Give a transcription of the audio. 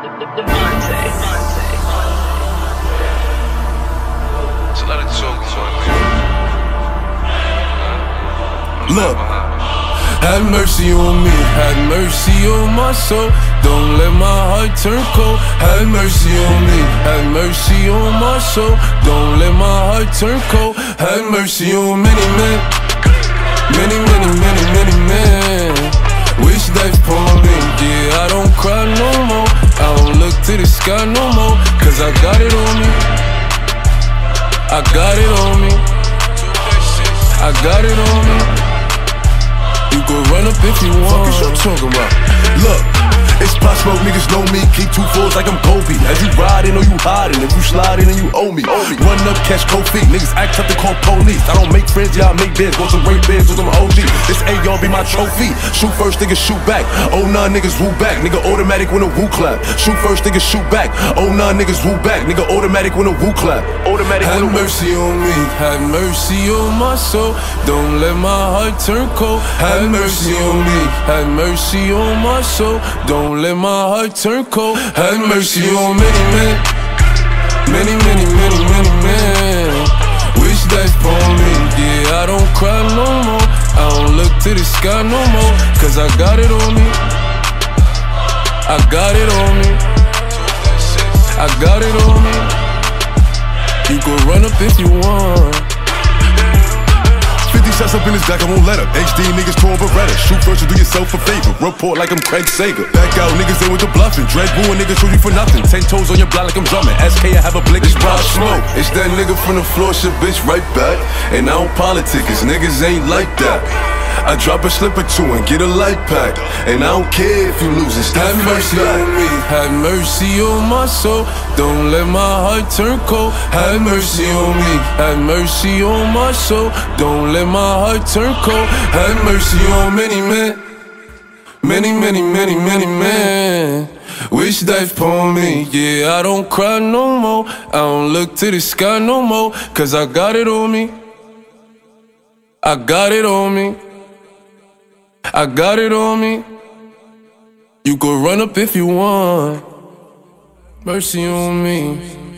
Look, have mercy on me, have mercy on my soul. Don't let my heart turn cold. Have mercy on me, have mercy on my soul. Don't let my heart turn cold. Have mercy on many men, many, many, many, many men. Wish death upon me, yeah, I don't cry no more. I don't look to the sky no more, cause I got it on me. I got it on me. I got it on me. You could run up if you want. Fuck is you talking about? Look, it's Pop Smoke, niggas know me. Keep 2 fours like I'm Kobe. As you riding or you hiding, if you sliding and you owe me. Run up, catch cold feet. Niggas act up to call police. I don't make friends, y'all make bids. Want some great bids with them OG. This AR be my trophy. Shoot first, niggas shoot back. Oh nah, niggas woo back. Nigga automatic when a woo clap. Shoot first, niggas shoot back. Oh nah, niggas woo back. Nigga automatic when a woo clap. Automatic have mercy on me, have mercy on my soul. Don't let my heart turn cold. Have mercy on me, have mercy on my soul. Don't let my heart turn cold. Have mercy on many men, many, many, many, many men. Wish death upon me, yeah, I don't cry no more. I don't look to the sky no more, cause I got it on me. I got it on me. I got it on me. You can run up if you want. 50 shots up in his back, I won't let up. HD niggas torn Beretta. Shoot first and do yourself a favor. Report like I'm Craig Sager. Back out niggas in with the bluffing. Dread booing niggas shoot you for nothing. 10 toes on your block like I'm drumming. SK, I have a blick. It's Pop Smoke. It's that nigga from the floor, shit bitch right back. And I don't politic, cause niggas ain't like that. I drop a slip or two and get a light pack. And I don't care if you lose it. Have mercy on me, have mercy on my soul. Don't let my heart turn cold. Have mercy on me, have mercy on my soul. Don't let my heart turn cold. Have mercy on many men, many, many, many, many men. Wish death upon me, yeah, I don't cry no more. I don't look to the sky no more, cause I got it on me. I got it on me. I got it on me. You could run up if you want. Mercy on me.